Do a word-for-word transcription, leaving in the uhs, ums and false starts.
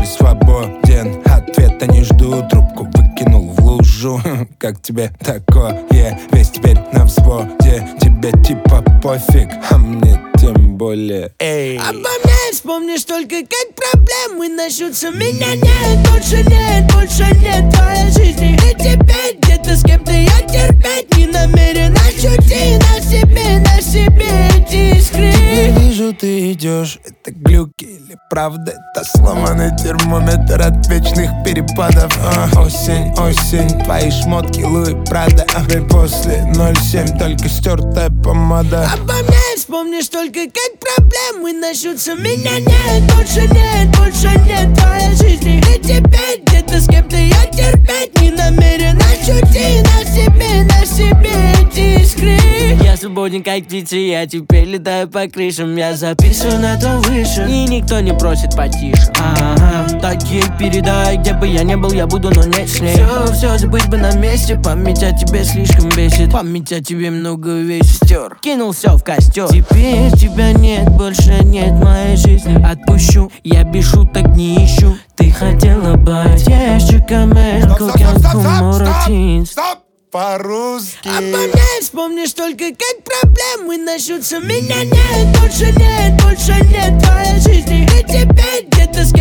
свободен, ответа не жду. Трубку выкинул в лужу. Как тебе такое? Весь теперь на взводе. Тебе типа пофиг, а мне тем более. Эй. Обо мне вспомнишь только как проблемы начнутся. Меня нет, больше нет, больше нет твоей жизни. И теперь где-то с кем-то я терпеть не намерен. Ощути на себе, на себе эти искры. Я вижу, ты идешь. Это глюки или правда? Это сломанный термометр от вечных перепадов. а, Осень, осень, твои шмотки Луи Прада. а, И после ноль семь только стертая помада. Обо мне вспомнишь только как проблемы начнутся. Меня нет, больше нет, больше нет твоей жизни. И теперь где-то с кем-то я терпеть не намерен. Ощути на себе, на себе эти искры. Я свободен как птица, я теперь летаю по крышам. Я записываю на то выше, и никто не просит потише. Ага, так ей передай, где бы я не был, я буду, но не с ней. Все, все, забыть бы на месте, память о тебе слишком бесит. Память о тебе много вещей стер, кинул все в костер. Теперь тебя нет, больше нет моей жизни. Отпущу, я без шуток не ищу. Ты хотела быть ящиками, Стоп, стоп, по-русски. Обо мне вспомнишь только как проблемы начнутся. Меня нет, больше нет, больше нет твоей жизни. И теперь где-то с